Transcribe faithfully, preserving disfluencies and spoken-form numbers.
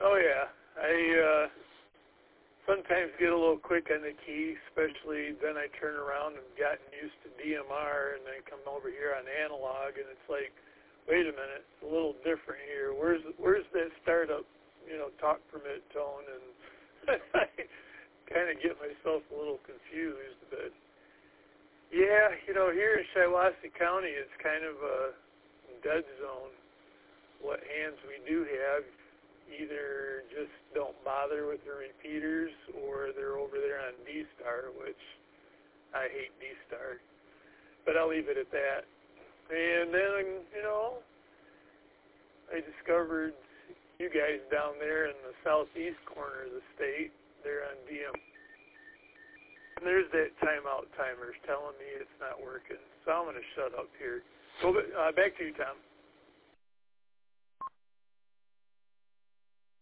Oh, yeah. I uh, sometimes get a little quick on the key, especially then I turn around and gotten used to D M R and then come over here on analog, and it's like, wait a minute, it's a little different here. Where's where's that startup, you know, talk permit tone? And I kind of get myself a little confused. But, yeah, you know, here in Shiawassee County, it's kind of a dead zone. What hands we do have either just don't bother with the repeaters, or they're over there on D-Star, which I hate D-Star. But I'll leave it at that. And then, you know, I discovered you guys down there in the southeast corner of the state. They're on D M. And there's that timeout timer telling me it's not working. So I'm going to shut up here. Go uh, back to you, Tom.